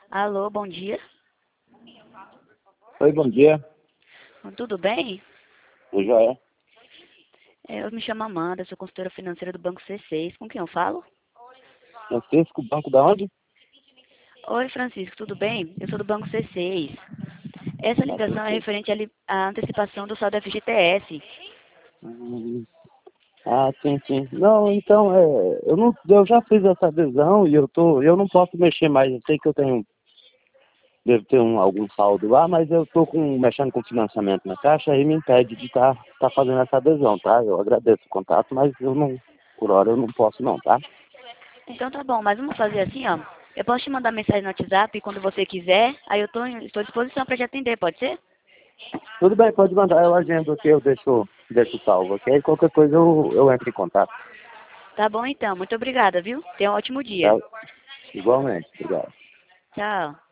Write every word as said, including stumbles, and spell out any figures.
Alô, bom dia. Oi, bom dia. Tudo bem? O Joé. É, Eu me chamo Amanda, sou consultora financeira do Banco C seis. Com quem eu falo? Francisco, banco da onde? Oi, Francisco, tudo bem? Eu sou do Banco C seis. Essa Ah, tudo ligação é bem. referente à li- à antecipação do saldo F G T S. Hum, Ah, sim, sim. Não, então, é, eu, não, eu já fiz essa adesão e eu, tô, eu não posso mexer mais. Eu sei que eu tenho, devo ter um, algum saldo lá, mas eu estou mexendo com financiamento na Caixa e me impede de estar tá, tá fazendo essa adesão, tá? Eu agradeço o contato, mas eu não, por hora eu não posso não, tá? Então tá bom, mas vamos fazer assim, ó. Eu posso te mandar mensagem no WhatsApp quando você quiser. Aí eu tô, estou à disposição para te atender, pode ser? Tudo bem, pode mandar, eu agendo aqui, eu deixo, deixo salvo, ok? Qualquer coisa eu, eu entro em contato, Tá bom então, muito obrigada, viu? Tenha um ótimo dia. tá? Igualmente, obrigado. Tchau.